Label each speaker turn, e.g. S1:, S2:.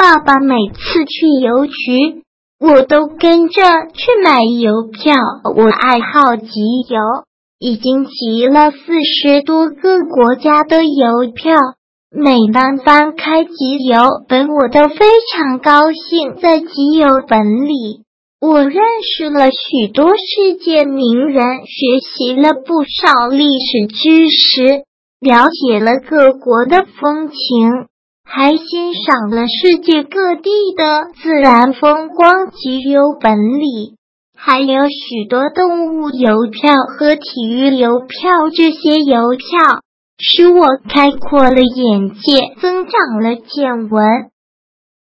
S1: 爸爸每次去邮局，我都跟着去买邮票。我爱好集邮，已经集了40多个国家的邮票。每当翻开集邮本，我都非常高兴。在集邮本里，我认识了许多世界名人，学习了不少历史知识，了解了各国的风情，还欣赏了世界各地的自然风光。集邮本里还有许多动物邮票和体育邮票，这些邮票使我开阔了眼界，增长了见闻。